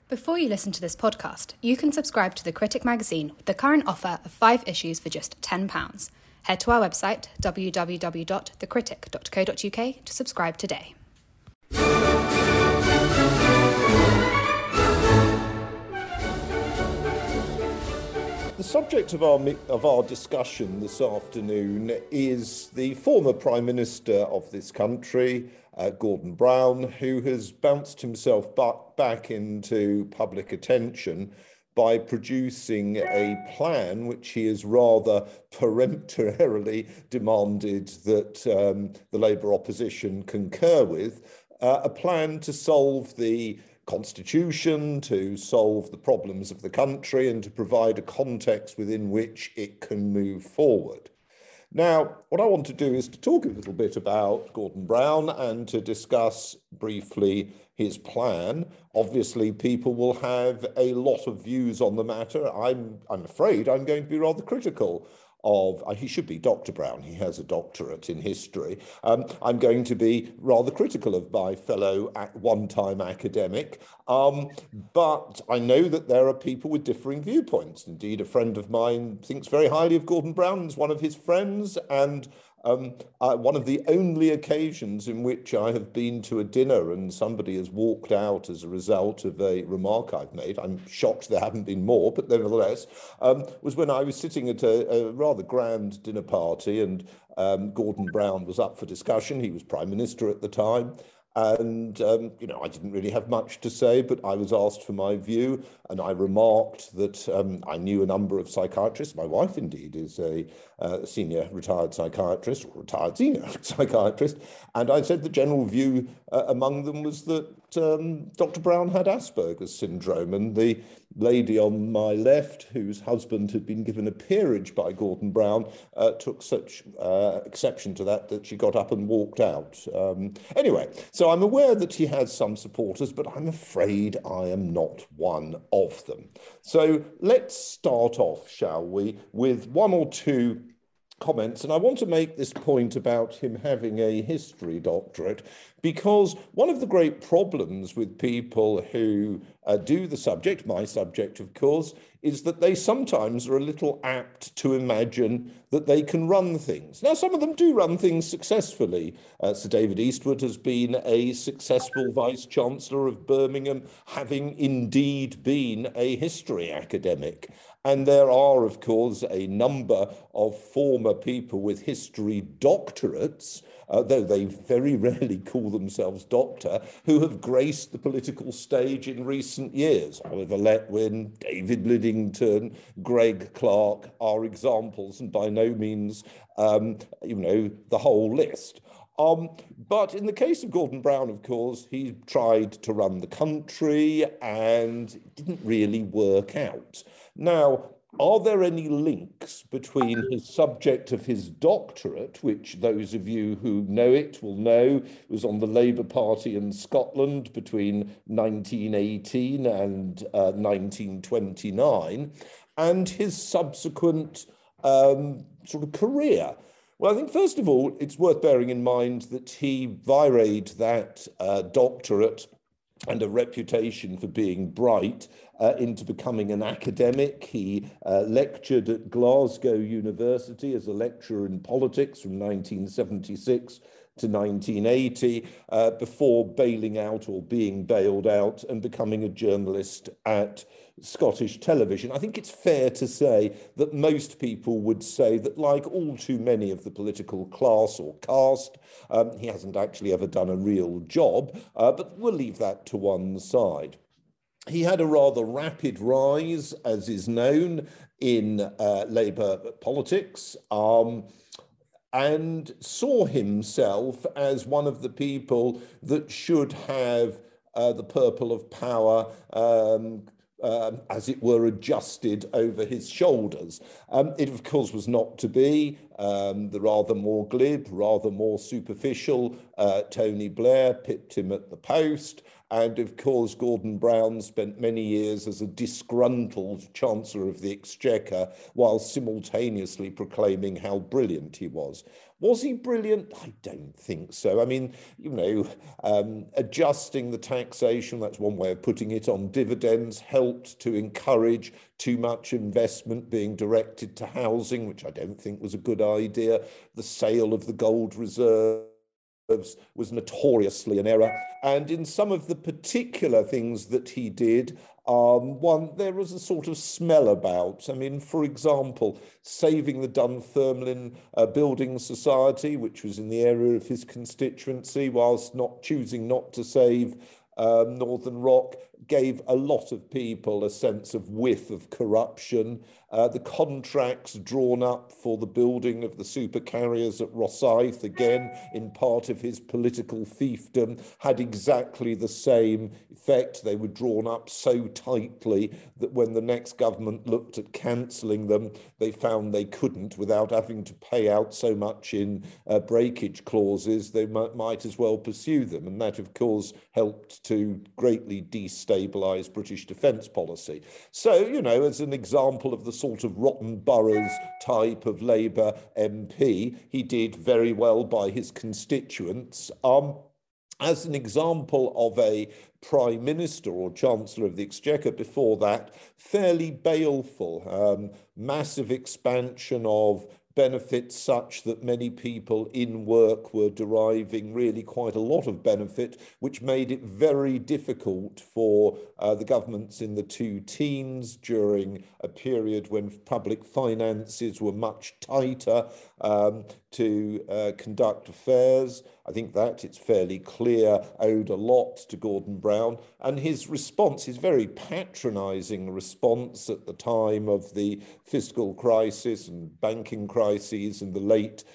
Before you listen to this podcast, you can subscribe to The Critic magazine with the current offer of 5 issues for just £10. Head to our website, www.thecritic.co.uk, to subscribe today. The subject of our discussion this afternoon is the former Prime Minister of this country, Gordon Brown, who has bounced himself back into public attention by producing a plan which he has rather peremptorily demanded that the Labour opposition concur with, a plan to solve the Constitution, to solve the problems of the country and to provide a context within which it can move forward. Now, what I want to do is to talk a little bit about Gordon Brown and to discuss briefly his plan. Obviously, people will have a lot of views on the matter. I'm afraid I'm going to be rather critical of, he should be Dr. Brown, he has a doctorate in history. I'm going to be rather critical of my fellow one-time academic, but I know that there are people with differing viewpoints. Indeed, a friend of mine thinks very highly of Gordon Brown as one of his friends, and one of the only occasions in which I have been to a dinner and somebody has walked out as a result of a remark I've made, I'm shocked there haven't been more, but nevertheless, was when I was sitting at a rather grand dinner party and Gordon Brown was up for discussion. He was Prime Minister at the time. And, I didn't really have much to say, but I was asked for my view, and I remarked that I knew a number of psychiatrists. My wife, indeed, is a senior retired psychiatrist, or retired senior psychiatrist, and I said the general view among them was that Dr. Brown had Asperger's syndrome, and the lady on my left, whose husband had been given a peerage by Gordon Brown, took such exception to that she got up and walked out. Anyway, so I'm aware that he has some supporters, but I'm afraid I am not one of them. So let's start off, shall we, with one or two comments. And I want to make this point about him having a history doctorate, because one of the great problems with people who do the subject, my subject, of course, is that they sometimes are a little apt to imagine that they can run things. Now, some of them do run things successfully. Sir David Eastwood has been a successful Vice-Chancellor of Birmingham, having indeed been a history academic. And there are, of course, a number of former people with history doctorates, though they very rarely call themselves doctor, who have graced the political stage in recent years. Oliver Letwin, David Lidington, Greg Clark are examples, and by no means, the whole list. But in the case of Gordon Brown, of course, he tried to run the country and it didn't really work out. Now, are there any links between his subject of his doctorate, which those of you who know it will know was on the Labour Party in Scotland between 1918 and 1929, and his subsequent sort of career? Well, I think, first of all, it's worth bearing in mind that he virayed that doctorate and a reputation for being bright into becoming an academic. He lectured at Glasgow University as a lecturer in politics from 1976 to 1980, before bailing out or being bailed out and becoming a journalist at Scottish television. I think it's fair to say that most people would say that, like all too many of the political class or caste, he hasn't actually ever done a real job, but we'll leave that to one side. He had a rather rapid rise, as is known, in Labour politics, and saw himself as one of the people that should have the purple of power as it were, adjusted over his shoulders. It, of course, was not to be. The rather more glib, rather more superficial Tony Blair pipped him at the post, And of course, Gordon Brown spent many years as a disgruntled Chancellor of the Exchequer while simultaneously proclaiming how brilliant he was. Was he brilliant? I don't think so. I mean, adjusting the taxation, that's one way of putting it, on dividends helped to encourage too much investment being directed to housing, which I don't think was a good idea. The sale of the gold reserve was notoriously an error. And in some of the particular things that he did, there was a sort of smell about. I mean, for example, saving the Dunfermline Building Society, which was in the area of his constituency, whilst choosing not to save Northern Rock, gave a lot of people a sense of whiff of corruption. The contracts drawn up for the building of the supercarriers at Rosyth, again, in part of his political fiefdom, had exactly the same effect. They were drawn up so tightly that when the next government looked at cancelling them, they found they couldn't without having to pay out so much in breakage clauses. They might as well pursue them. And that, of course, helped to greatly destabilise British defence policy. So, as an example of the sort of rotten boroughs type of Labour MP, he did very well by his constituents. As an example of a Prime Minister or Chancellor of the Exchequer before that, fairly baleful, massive expansion of benefits such that many people in work were deriving really quite a lot of benefit, which made it very difficult for the governments in the two teens during a period when public finances were much tighter to conduct affairs. I think that, it's fairly clear, owed a lot to Gordon Brown, and his response, his very patronising response at the time of the fiscal crisis and banking crises in the late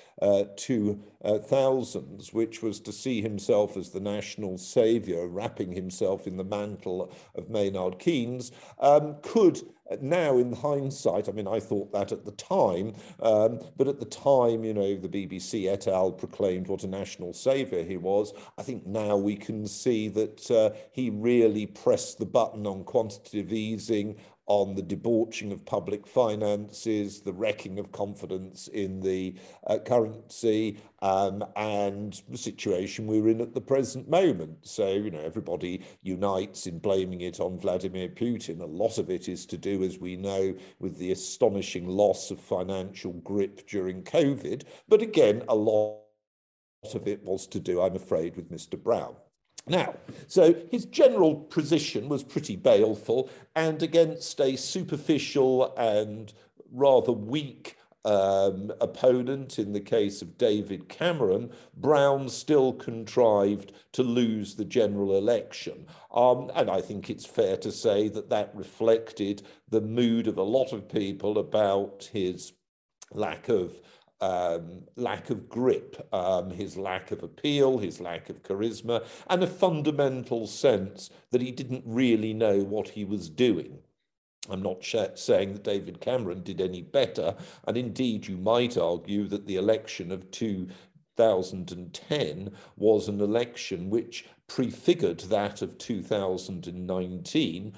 2000s, which was to see himself as the national saviour, wrapping himself in the mantle of Maynard Keynes, could now, in hindsight, I mean, I thought that at the time, but at the time, the BBC et al. Proclaimed what a national saviour he was. I think now we can see that he really pressed the button on quantitative easing, on the debauching of public finances, the wrecking of confidence in the currency, and the situation we're in at the present moment. So, everybody unites in blaming it on Vladimir Putin. A lot of it is to do, as we know, with the astonishing loss of financial grip during COVID. But again, a lot of it was to do, I'm afraid, with Mr. Brown. Now, so his general position was pretty baleful, and against a superficial and rather weak opponent in the case of David Cameron, Brown still contrived to lose the general election. And I think it's fair to say that that reflected the mood of a lot of people about his lack of grip, his lack of appeal, his lack of charisma, and a fundamental sense that he didn't really know what he was doing. I'm not saying that David Cameron did any better, and indeed you might argue that the election of 2010 was an election which prefigured that of 2019,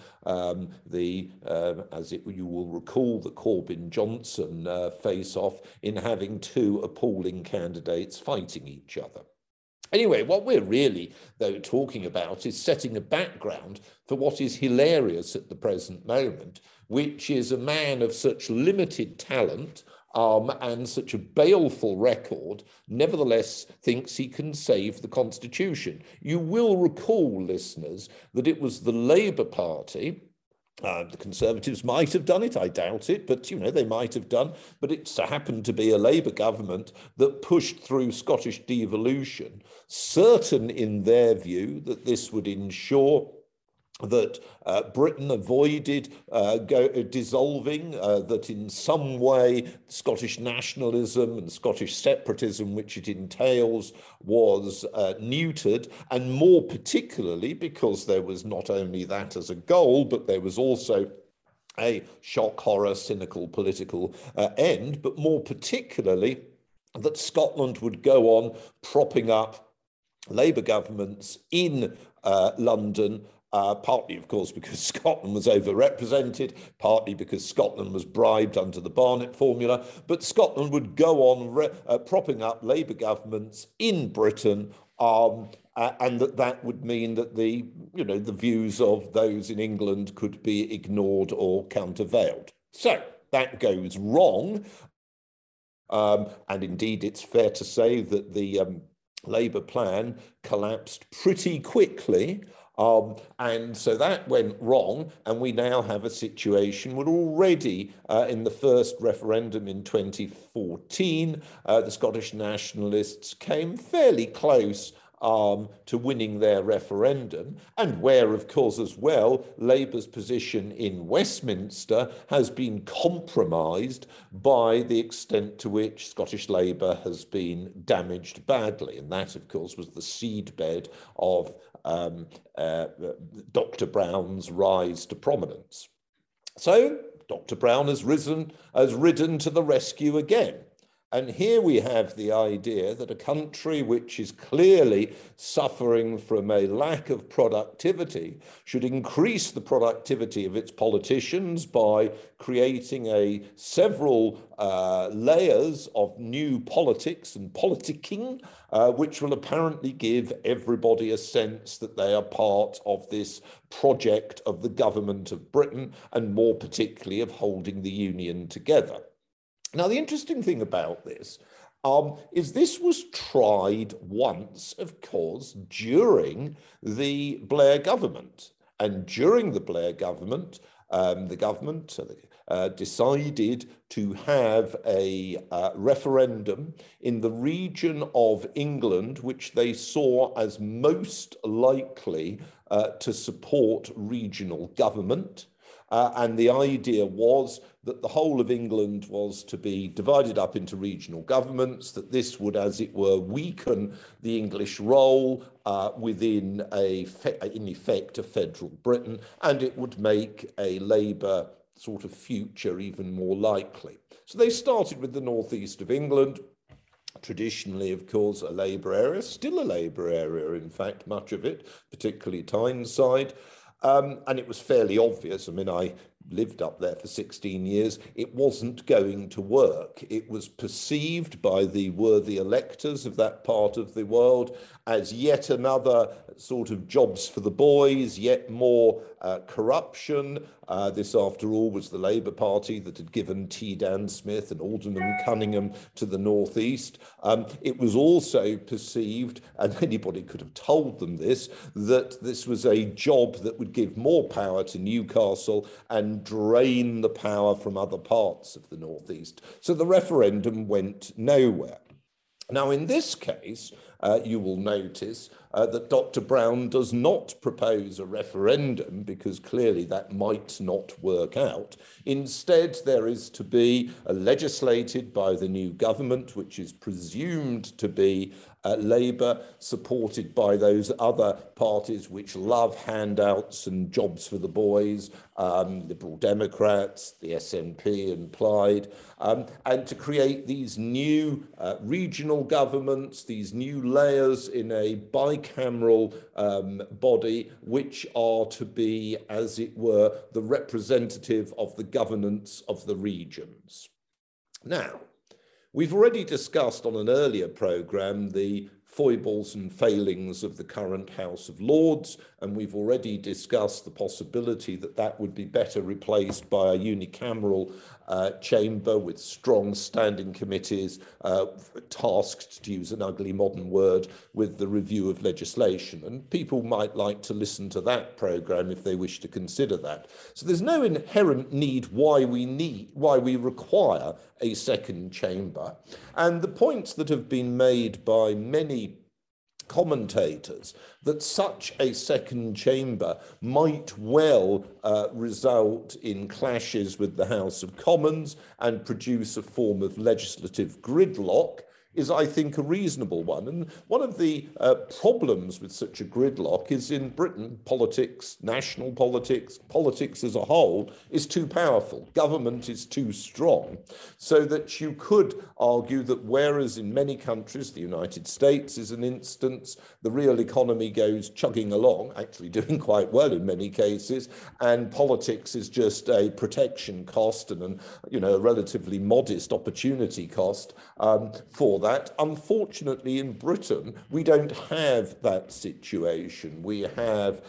you will recall, the Corbyn-Johnson face-off in having two appalling candidates fighting each other. Anyway, what we're really, though, talking about is setting a background for what is hilarious at the present moment, which is a man of such limited talent and such a baleful record, nevertheless thinks he can save the Constitution. You will recall, listeners, that it was the Labour Party. The Conservatives might have done it, I doubt it, but, they might have done. But it happened to be a Labour government that pushed through Scottish devolution, certain in their view that this would ensure that Britain avoided dissolving, that in some way Scottish nationalism and Scottish separatism, which it entails, was neutered, and more particularly because there was not only that as a goal, but there was also a shock, horror, cynical political end, but more particularly that Scotland would go on propping up Labour governments in London, partly, of course, because Scotland was overrepresented, partly because Scotland was bribed under the Barnett formula, but Scotland would go on propping up Labour governments in Britain, and that would mean that the views of those in England could be ignored or countervailed. So that goes wrong, and indeed it's fair to say that the Labour plan collapsed pretty quickly. And so that went wrong, and we now have a situation where already in the first referendum in 2014, the Scottish nationalists came fairly close to winning their referendum, and where, of course, as well, Labour's position in Westminster has been compromised by the extent to which Scottish Labour has been damaged badly. And that, of course, was the seedbed of Dr. Brown's rise to prominence. So Dr. Brown has ridden to the rescue again. And here we have the idea that a country which is clearly suffering from a lack of productivity should increase the productivity of its politicians by creating several layers of new politics and politicking, which will apparently give everybody a sense that they are part of this project of the government of Britain, and more particularly of holding the union together. Now, the interesting thing about this is this was tried once, of course, during the Blair government. And during the Blair government, the government decided to have a referendum in the region of England, which they saw as most likely to support regional government. And the idea was that the whole of England was to be divided up into regional governments, that this would, as it were, weaken the English role within, in effect, a federal Britain, and it would make a Labour sort of future even more likely. So they started with the northeast of England, traditionally, of course, a Labour area, still a Labour area, in fact, much of it, particularly Tyneside. And it was fairly obvious. I mean, I lived up there for 16 years. It wasn't going to work. It was perceived by the worthy electors of that part of the world as yet another sort of jobs for the boys, yet more corruption. This, after all, was the Labour Party that had given T. Dan Smith and Alderman Cunningham to the northeast. It was also perceived, and anybody could have told them this, that this was a job that would give more power to Newcastle and drain the power from other parts of the northeast. So the referendum went nowhere. Now, in this case, you will notice that Dr. Brown does not propose a referendum, because clearly that might not work out. Instead, there is to be legislated by the new government, which is presumed to be Labour, supported by those other parties which love handouts and jobs for the boys, Liberal Democrats, the SNP and Plaid, and to create these new regional governments, these new layers in a bicameral body, which are to be, as it were, the representative of the governance of the regions. Now, we've already discussed on an earlier programme the foibles and failings of the current House of Lords, and we've already discussed the possibility that that would be better replaced by a unicameral chamber with strong standing committees tasked, to use an ugly modern word, with the review of legislation. And people might like to listen to that programme if they wish to consider that. So there's no inherent need why we require a second chamber. And the points that have been made by many commentators that such a second chamber might well result in clashes with the House of Commons and produce a form of legislative gridlock is, I think, a reasonable one. And one of the problems with such a gridlock is in Britain, politics, national politics, politics as a whole is too powerful. Government is too strong. So that you could argue that whereas in many countries, the United States is an instance, the real economy goes chugging along, actually doing quite well in many cases, and politics is just a protection cost and a relatively modest opportunity cost for that. Unfortunately, in Britain, we don't have that situation. We have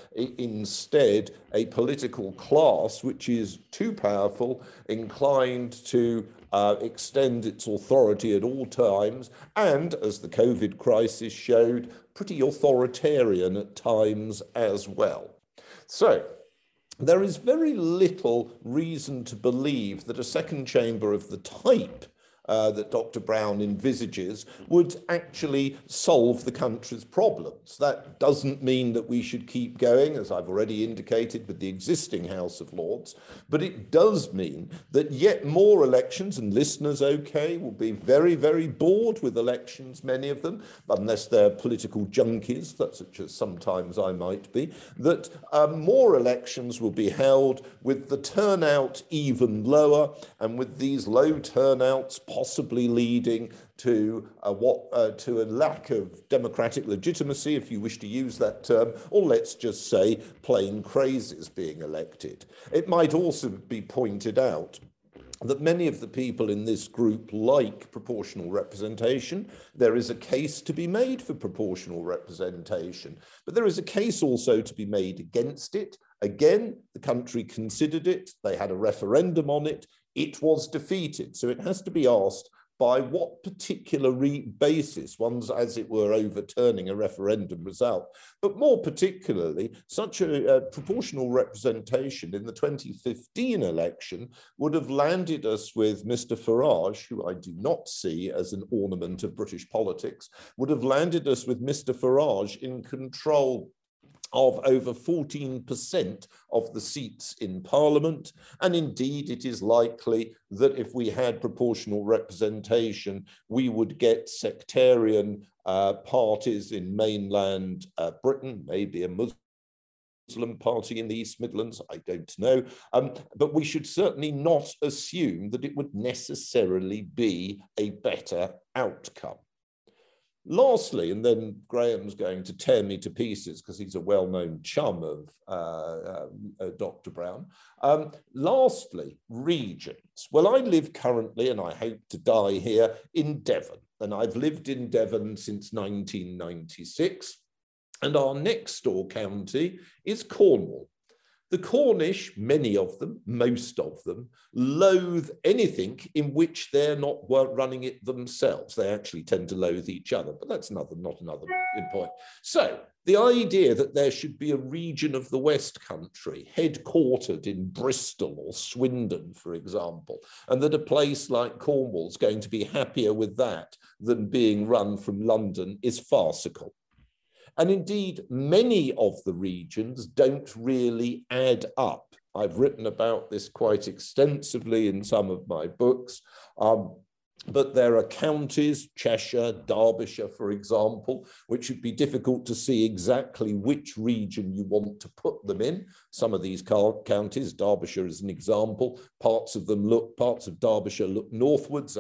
instead a political class which is too powerful, inclined to extend its authority at all times, and, as the COVID crisis showed, pretty authoritarian at times as well. So, there is very little reason to believe that a second chamber of the type that Dr. Brown envisages would actually solve the country's problems. That doesn't mean that we should keep going, as I've already indicated, with the existing House of Lords, but it does mean that yet more elections, and listeners, will be very, very bored with elections, many of them, unless they're political junkies, such as sometimes I might be, that more elections will be held with the turnout even lower, and with these low turnouts possibly leading to a lack of democratic legitimacy, if you wish to use that term, or let's just say plain crazies being elected. It might also be pointed out that many of the people in this group like proportional representation. There is a case to be made for proportional representation, but there is a case also to be made against it. Again, the country considered it, they had a referendum on it, it was defeated. So it has to be asked, by what particular basis one's, as it were, overturning a referendum result. But more particularly, such a proportional representation in the 2015 election would have landed us with Mr. Farage, who I do not see as an ornament of British politics, would have landed us with Mr. Farage in control of over 14% of the seats in Parliament. And indeed, it is likely that if we had proportional representation, we would get sectarian parties in mainland Britain, maybe a Muslim party in the East Midlands, I don't know. But we should certainly not assume that it would necessarily be a better outcome. Lastly, and then Graham's going to tear me to pieces because he's a well-known chum of Dr. Brown. Lastly, regions. Well, I live currently, and I hope to die here, in Devon. And I've lived in Devon since 1996. And our next door county is Cornwall. The Cornish, many of them, most of them, loathe anything in which they're not running it themselves. They actually tend to loathe each other, but that's not another point. So the idea that there should be a region of the West Country headquartered in Bristol or Swindon, for example, and that a place like Cornwall is going to be happier with that than being run from London is farcical. And indeed, many of the regions don't really add up. I've written about this quite extensively in some of my books, but there are counties, Cheshire, Derbyshire, for example, which would be difficult to see exactly which region you want to put them in. Some of these counties, Derbyshire is an example, parts of Derbyshire look northwards,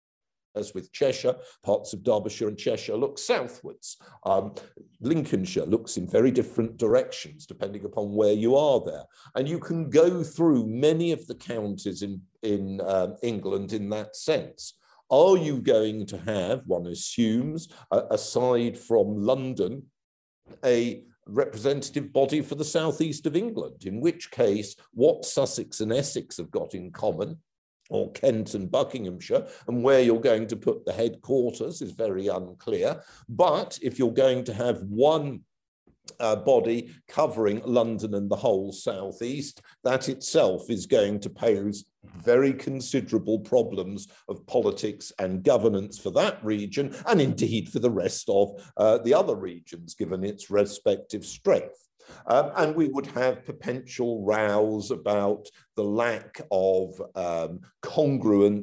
as with Cheshire, parts of Derbyshire and Cheshire look southwards. Lincolnshire looks in very different directions depending upon where you are there. And you can go through many of the counties in England in that sense. Are you going to have, one assumes, aside from London, a representative body for the southeast of England, in which case what Sussex and Essex have got in common, or Kent and Buckinghamshire, and where you're going to put the headquarters is very unclear. But if you're going to have one body covering London and the whole southeast, that itself is going to pose very considerable problems of politics and governance for that region, and indeed for the rest of the other regions, given its respective strength. And we would have perpetual rows about the lack of congruence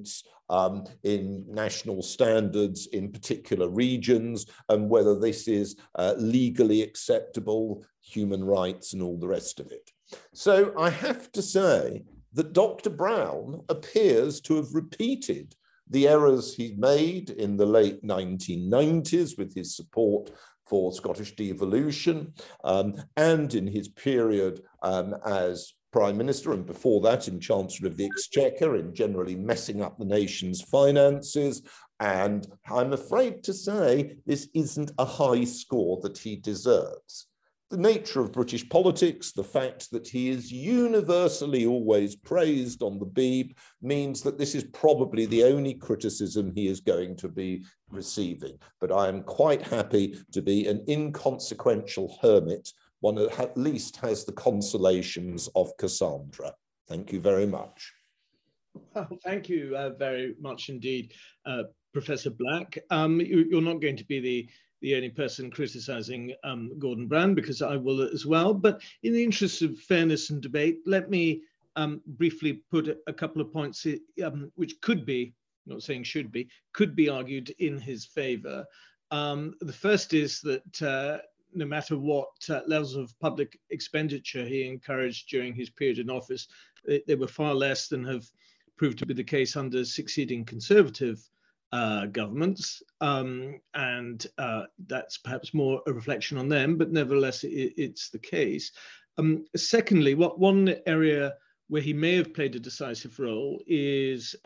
in national standards in particular regions, and whether this is legally acceptable, human rights and all the rest of it. So I have to say that Dr. Brown appears to have repeated the errors he made in the late 1990s with his support for Scottish devolution, and in his period as Prime Minister, and before that in Chancellor of the Exchequer, in generally messing up the nation's finances. And I'm afraid to say this isn't a high score that he deserves. The nature of British politics, the fact that he is universally always praised on the Beeb, means that this is probably the only criticism he is going to be receiving. But I am quite happy to be an inconsequential hermit, one that at least has the consolations of Cassandra. Thank you very much. Well, thank you very much indeed, Professor Black. You're not going to be the only person criticizing Gordon Brown, because I will as well. But in the interest of fairness and debate, let me briefly put a couple of points which could be, not saying should be, could be argued in his favor. The first is that no matter what levels of public expenditure he encouraged during his period in office, they were far less than have proved to be the case under succeeding Conservative governments, and that's perhaps more a reflection on them, but nevertheless it's the case. Secondly, one area where he may have played a decisive role is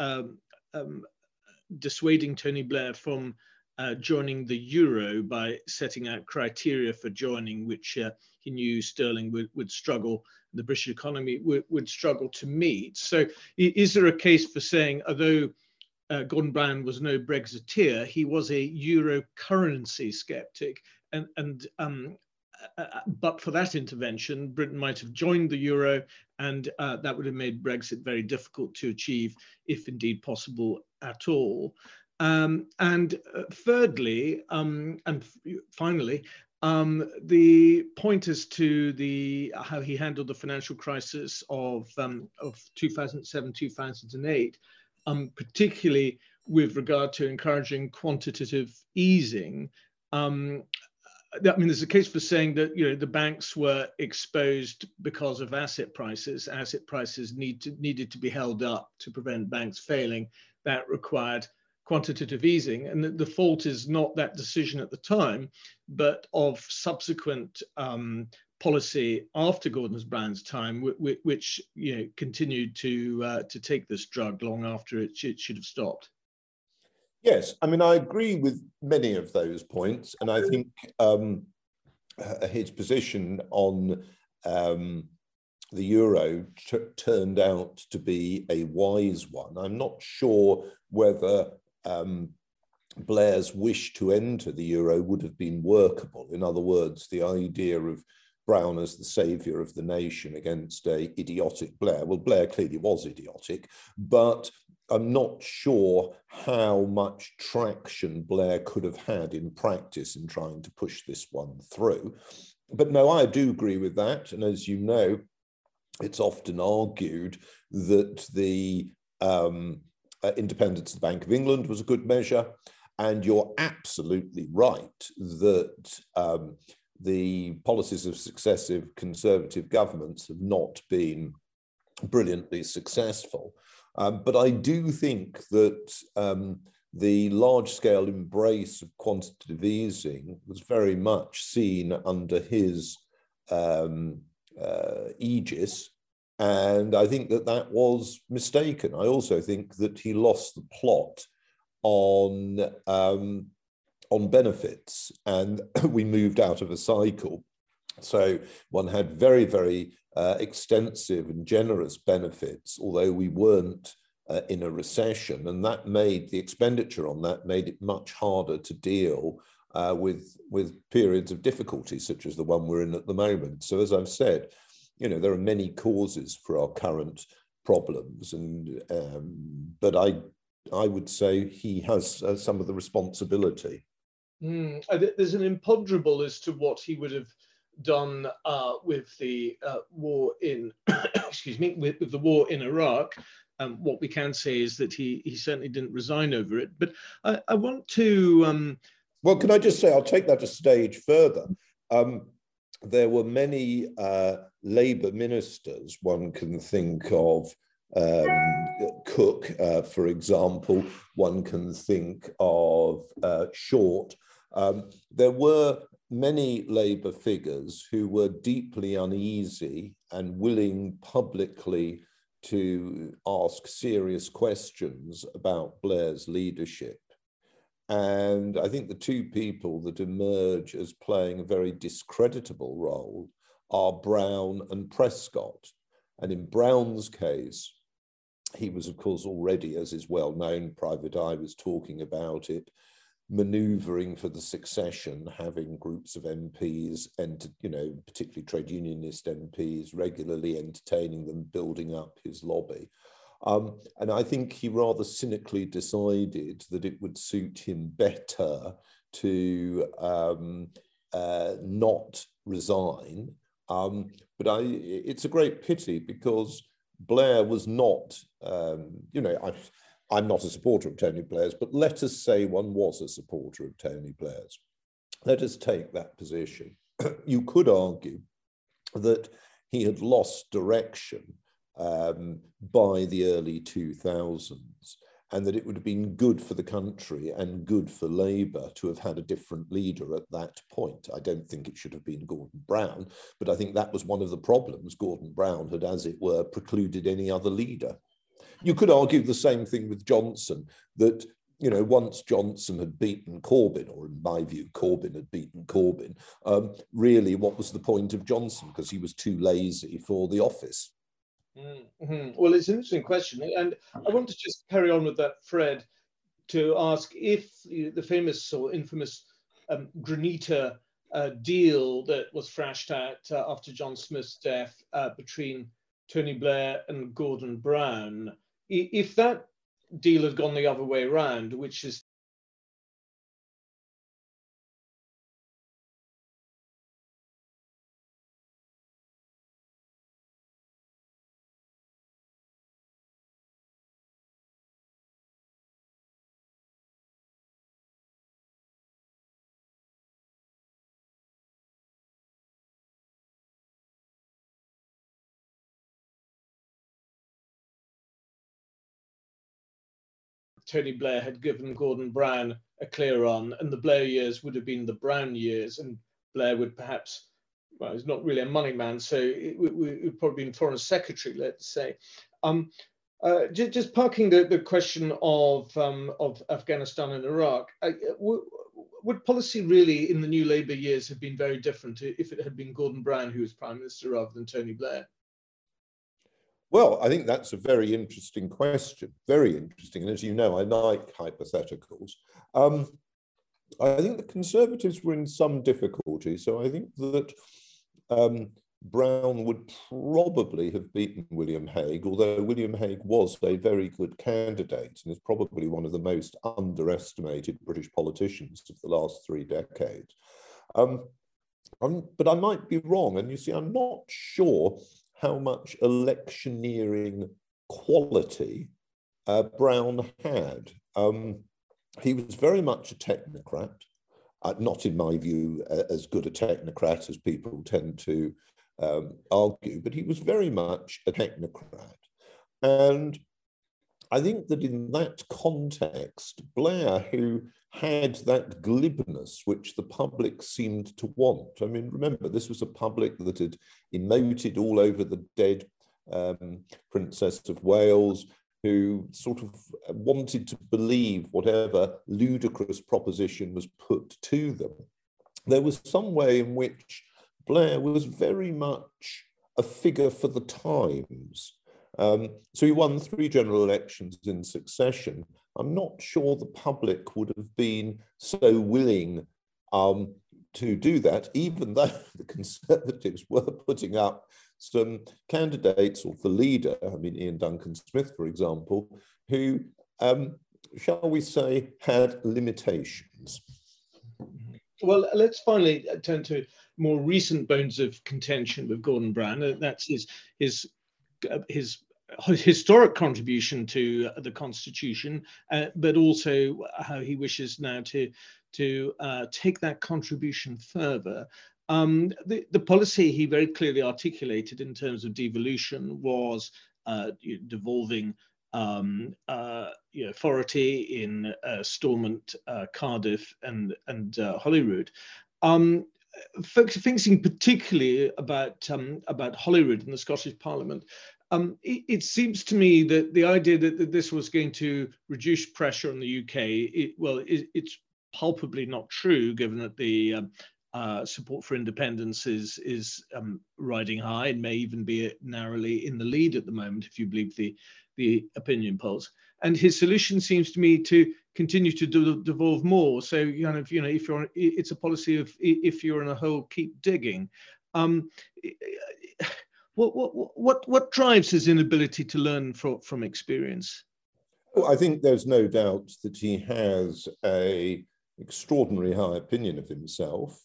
dissuading Tony Blair from joining the euro by setting out criteria for joining, which he knew Sterling would struggle, the British economy would struggle to meet. So is there a case for saying, although Gordon Brown was no Brexiteer, he was a euro currency skeptic, but for that intervention, Britain might have joined the euro, and that would have made Brexit very difficult to achieve, if indeed possible at all. And thirdly, and finally, the point as to how he handled the financial crisis of 2007, 2008, particularly with regard to encouraging quantitative easing. I mean, there's a case for saying that the banks were exposed because of asset prices. Asset prices needed to be held up to prevent banks failing. That required quantitative easing, and the fault is not that decision at the time, but of subsequent policy after Gordon Brown's time, which continued to take this drug long after it should have stopped. Yes, I mean, I agree with many of those points, and I think his position on the euro turned out to be a wise one. I'm not sure whether Blair's wish to enter the euro would have been workable. In other words, the idea of Brown as the saviour of the nation against a idiotic Blair. Well, Blair clearly was idiotic, but I'm not sure how much traction Blair could have had in practice in trying to push this one through. But no, I do agree with that. And as you know, it's often argued that the independence of the Bank of England was a good measure. And you're absolutely right that the policies of successive Conservative governments have not been brilliantly successful. But I do think that the large-scale embrace of quantitative easing was very much seen under his aegis, and I think that was mistaken. I also think that he lost the plot on benefits, and we moved out of a cycle. So one had very, very extensive and generous benefits, although we weren't in a recession, and that made the expenditure on that made it much harder to deal with periods of difficulty, such as the one we're in at the moment. So as I've said, there are many causes for our current problems, and but I would say he has some of the responsibility. There's an imponderable as to what he would have done with the war in with the war in Iraq. What we can say is that he certainly didn't resign over it. But I want to... Well, can I just say, I'll take that a stage further. There were many Labour ministers. One can think of Cook, for example. One can think of Short. There were many Labour figures who were deeply uneasy and willing publicly to ask serious questions about Blair's leadership. And I think the two people that emerge as playing a very discreditable role are Brown and Prescott. And in Brown's case, he was, of course, already, as is well known, Private Eye was talking about it, manoeuvring for the succession, having groups of MPs and, particularly trade unionist MPs, regularly entertaining them, building up his lobby. And I think he rather cynically decided that it would suit him better to not resign. But it's a great pity because Blair was not, I'm not a supporter of Tony Blair's, but let us say one was a supporter of Tony Blair's. Let us take that position. You could argue that he had lost direction by the early 2000s, and that it would have been good for the country and good for Labour to have had a different leader at that point. I don't think it should have been Gordon Brown, but I think that was one of the problems. Gordon Brown had, as it were, precluded any other leader. You could argue the same thing with Johnson, that once Johnson had beaten Corbyn, or in my view, Corbyn had beaten Corbyn, really what was the point of Johnson? Because he was too lazy for the office. Mm-hmm. Well, it's an interesting question. And I want to just carry on with that, Fred, to ask if the famous or infamous Granita deal that was thrashed out after John Smith's death between Tony Blair and Gordon Brown, if that deal had gone the other way around, which is Tony Blair had given Gordon Brown a clear run, and the Blair years would have been the Brown years, and Blair would perhaps, well, he's not really a money man, so it would probably been foreign secretary, let's say. Just parking the question of Afghanistan and Iraq, would policy really in the new Labour years have been very different if it had been Gordon Brown who was Prime Minister rather than Tony Blair? Well, I think that's a very interesting question, very interesting. And as you know, I like hypotheticals. I think the Conservatives were in some difficulty. So I think that Brown would probably have beaten William Hague, although William Hague was a very good candidate and is probably one of the most underestimated British politicians of the last 3 decades. But I might be wrong. And you see, I'm not sure how much electioneering quality Brown had. He was very much a technocrat, not in my view as good a technocrat as people tend to argue, but he was very much a technocrat. And I think that in that context, Blair, who had that glibness which the public seemed to want. I mean, remember, this was a public that had emoted all over the dead Princess of Wales, who sort of wanted to believe whatever ludicrous proposition was put to them. There was some way in which Blair was very much a figure for the times. So he won 3 general elections in succession. I'm not sure the public would have been so willing to do that, even though the Conservatives were putting up some candidates, or the leader, I mean, Ian Duncan Smith, for example, who, shall we say, had limitations. Well, let's finally turn to more recent bones of contention with Gordon Brown. That's his his historic contribution to the Constitution, but also how he wishes now to take that contribution further. The policy he very clearly articulated in terms of devolution was devolving authority in Stormont, Cardiff, and Holyrood. Focusing particularly about Holyrood in the Scottish Parliament, it seems to me that the idea that this was going to reduce pressure on the UK, it's palpably not true, given that the support for independence is riding high and may even be narrowly in the lead at the moment, if you believe the opinion polls. And his solution seems to me to continue to devolve more. So, if it's a policy of, if you're in a hole, keep digging. What drives his inability to learn from experience? Well, I think there's no doubt that he has an extraordinary high opinion of himself.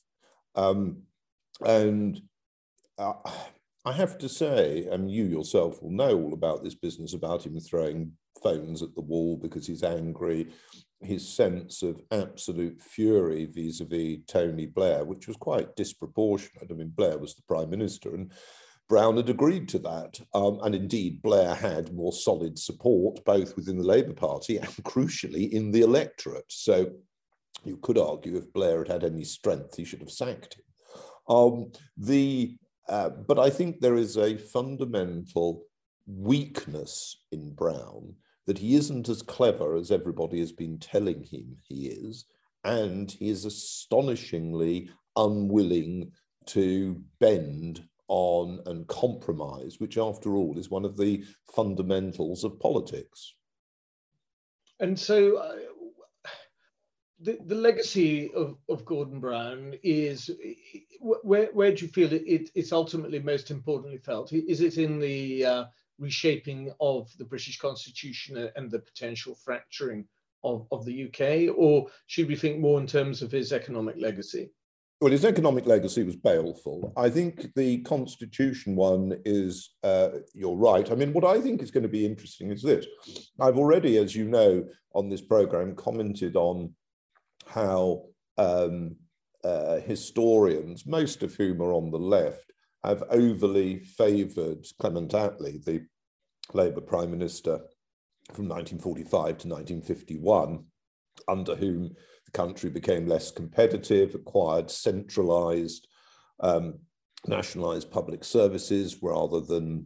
And I have to say, and you yourself will know all about this business about him throwing phones at the wall because he's angry, his sense of absolute fury vis-a-vis Tony Blair, which was quite disproportionate. I mean, Blair was the Prime Minister and Brown had agreed to that. And indeed, Blair had more solid support, both within the Labour Party and crucially in the electorate. So you could argue if Blair had had any strength, he should have sacked him. But I think there is a fundamental weakness in Brown, that he isn't as clever as everybody has been telling him he is, and he is astonishingly unwilling to bend on and compromise, which after all is one of the fundamentals of politics. And so the legacy of Gordon Brown is, where do you feel it's ultimately most importantly felt? Is it in the reshaping of the British Constitution and the potential fracturing of the UK, or should we think more in terms of his economic legacy? Well, his economic legacy was baleful. I think the Constitution one is, you're right. I mean, what I think is going to be interesting is this. I've already, as you know, on this programme commented on how historians, most of whom are on the left, have overly favoured Clement Attlee, the Labour Prime Minister from 1945 to 1951, under whom the country became less competitive, acquired centralised, nationalised public services rather than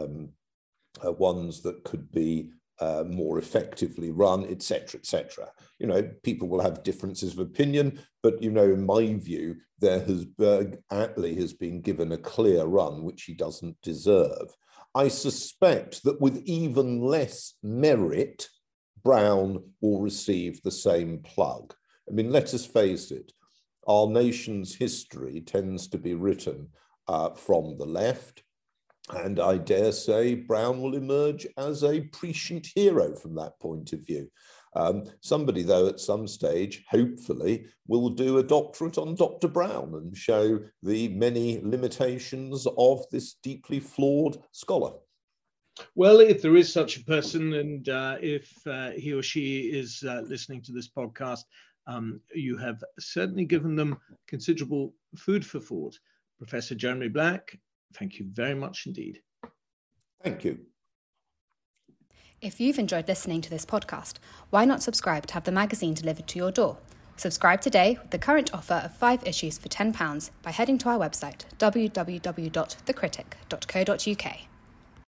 ones that could be more effectively run, etc., etc. People will have differences of opinion, but in my view, Attlee has been given a clear run which he doesn't deserve. I suspect that with even less merit, Brown will receive the same plug. I mean, let us face it, our nation's history tends to be written from the left, and I dare say Brown will emerge as a prescient hero from that point of view. Somebody, though, at some stage, hopefully, will do a doctorate on Dr. Brown and show the many limitations of this deeply flawed scholar. Well, if there is such a person, and if he or she is listening to this podcast, you have certainly given them considerable food for thought. Professor Jeremy Black, thank you very much indeed. Thank you. If you've enjoyed listening to this podcast, why not subscribe to have the magazine delivered to your door? Subscribe today with the current offer of 5 issues for £10 by heading to our website, www.thecritic.co.uk.